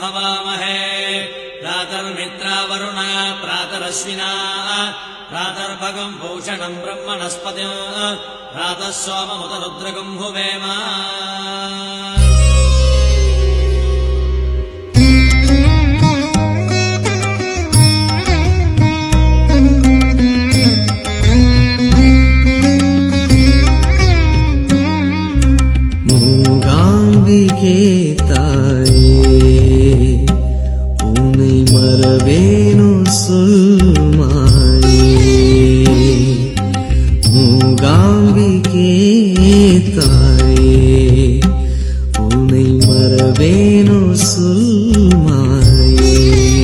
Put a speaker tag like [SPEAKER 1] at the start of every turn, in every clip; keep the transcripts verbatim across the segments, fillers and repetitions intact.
[SPEAKER 1] हवामहे प्रातर्मित्रावरुणा प्रातरश्विना प्रातर्भगम् भूषणम् ब्रह्मणस्पति प्रातः सोममुत रुद्रगम् हुवेम
[SPEAKER 2] மூகாம்பிகே தாயே உன்னை மறவேனோ சொல்மாயே மூகாம்பிகே தாயே உன்னை மறவேனோ சொல்மாயே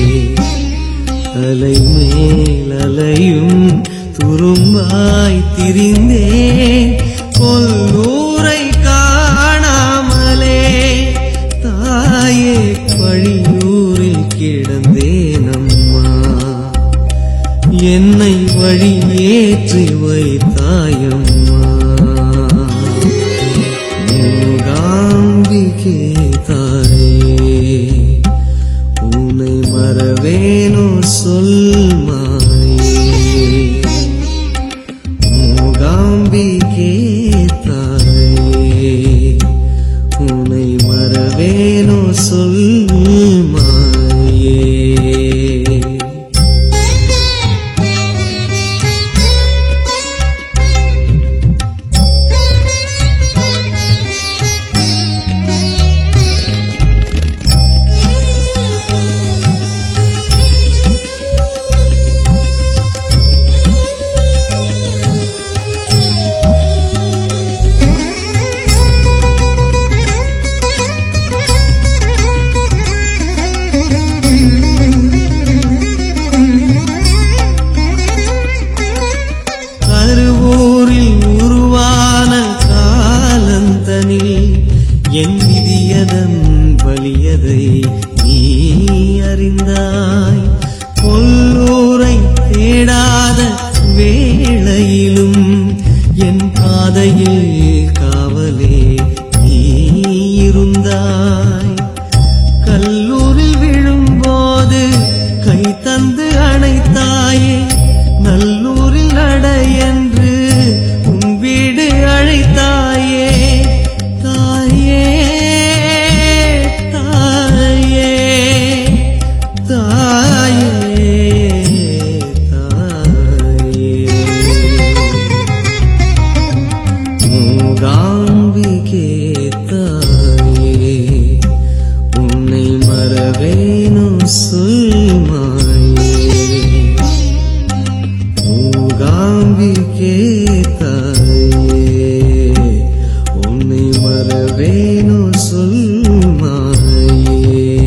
[SPEAKER 2] அலை மேல் அலையும் துரும்பாய் திரிந்தேன் கொல்லூரை காணாமலே தாயே வழியூரில் கிடந்தேனம்மா என்னை வழியேற்றி வைத்தாயம்மா மூகாம்பிகே தாயே உன்னை மறவேனோ சொல்மாயே மூகாம்பிகே தாயே உன்னை மறவேனோ சொல்மாயே கருவூரில் உருவான காலந்தனில் என் விதியதன் வலியதை நீ அறிந்தாய் கொல்லூரை தேடாத வேளையிலும் என் பாதையில் காவலே நீ இருந்தாய் கல்லூரில் விழும்போது கை தந்து அணைத்தாயே நல்லூரில் நட என்று உன் வீடு அழைத்தாயே தாயே தாயே தாயே தாயே மூகாம்பிகே தாயே உன்னை மறவேனோ சொல்மாயே மூகாம்பிகே தாயே உன்னை மறவேனோ சொல்மாயே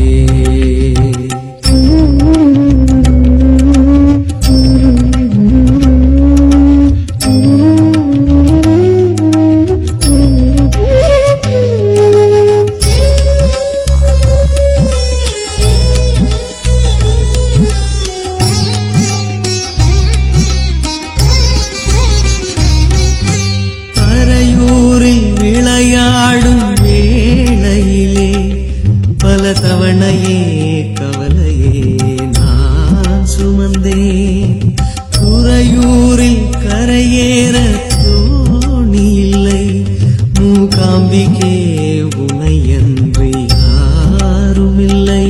[SPEAKER 2] தரையூரில் விளையாடும் வேளையிலே பல தவணையே கவலையே நான் சுமந்தேன் துறையூரில் கரையேற தோணி இல்லை மூகாம்பிகே உனையன்றி யாருமில்லை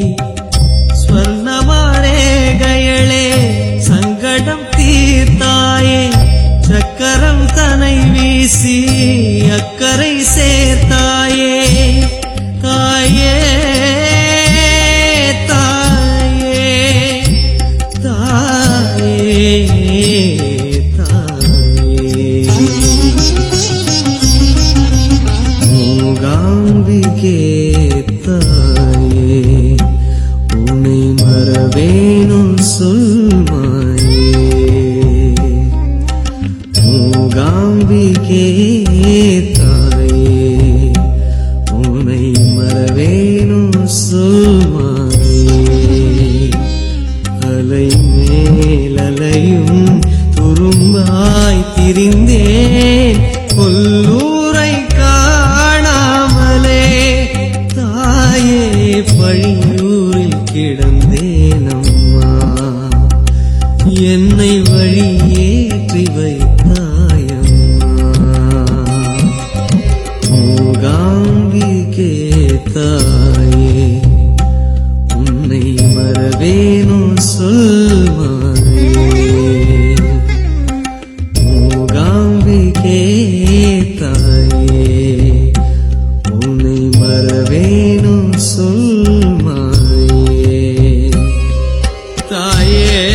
[SPEAKER 2] ஸ்வர்ணமாரேகைகளே சங்கடம் தீர்த்தாயே சக்கரம் தனை வீசி அக்கரை சேர்த்தாயே தாயே தாயே தாயே தாயே மூகாம்பிகே தாயே உன்னை மறவேனோ சொல்மாயே மூகாம்பிகே தாயே உன்னை மறவேனோ சொல்மாயே அலை மேல் அலையும் துரும்பாய் திரிந்தேன் கொல்லூரை காணாமலே தாயே பழி என்னை வழியேற்றி வைத்தாயம்மா மூகாம்பிகே தாயே உன்னை மறவேனோ சொல் மாயே மூகாம்பிகே தாயே உன்னை மறவேனோ சொல் மாயே தாயே